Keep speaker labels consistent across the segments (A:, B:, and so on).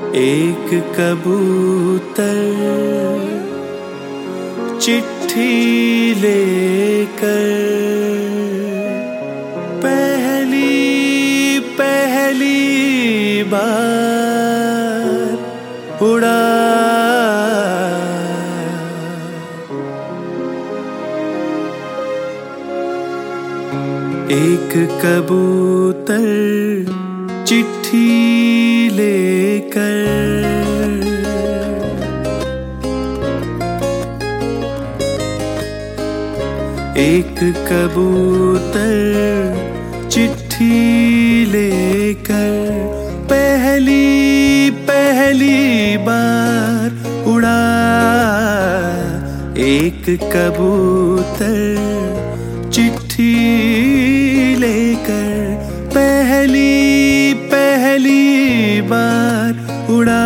A: एक कबूतर चिट्ठी लेकर पहली बार उड़ा। एक कबूतर चिट्ठी लेकर एक कबूतर चिट्ठी लेकर पहली बार उड़ा। एक कबूतर चिट्ठी लेकर पहली बार उड़ा।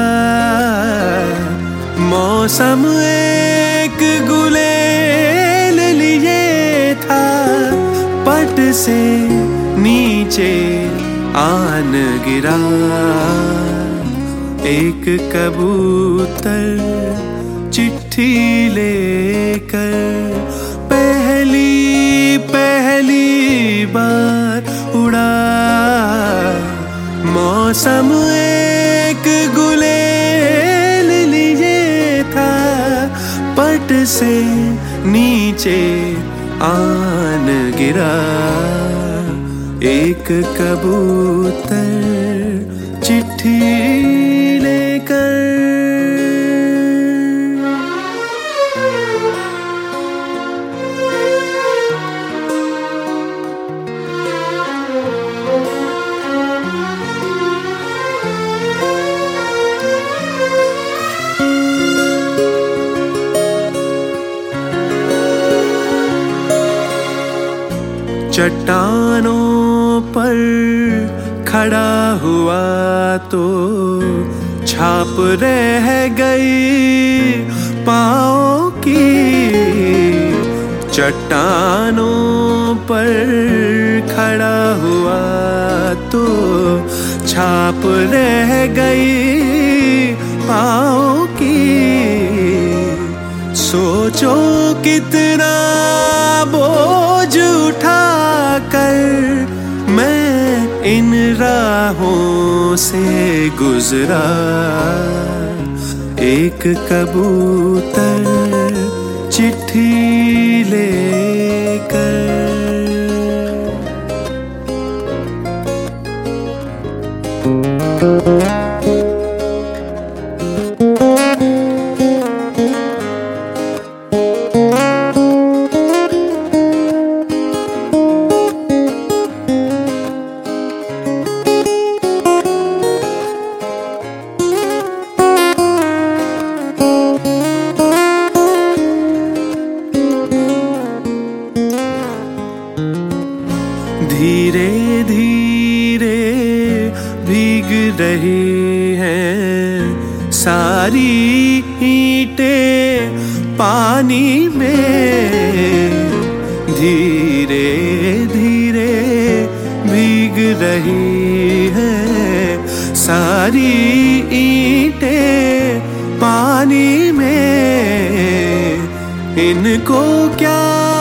A: मौसम एक गुलेल लिए था, पट से नीचे आन गिरा। एक कबूतर चिट्ठी लेकर पहली बार उड़ा। मौसम एक गुलेल लिए था, पट से नीचे आन गिरा। एक कबूतर चिट्ठी लेकर। चट्टानों पर खड़ा हुआ तो छाप रह गई पाँव की। चट्टानों पर खड़ा हुआ तो छाप रह गई पाँव की। सोचो कितना बोझ उठा कर मैं इन राहों से गुजरा। एक कबूतर चिट्ठी लेकर। धीरे धीरे भीग रही हैं सारी ईंटें पानी में। धीरे धीरे भीग रही हैं सारी ईंटें पानी में। इनको क्या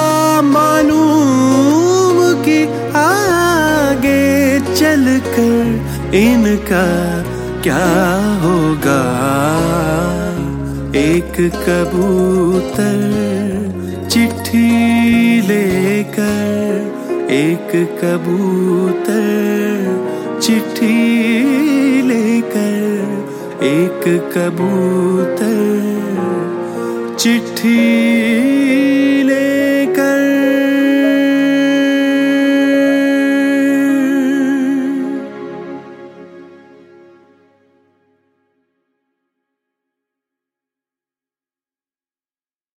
A: मालूम कि आगे चलकर इनका क्या होगा। एक कबूतर चिट्ठी लेकर। एक कबूतर चिट्ठी लेकर। एक कबूतर चिट्ठी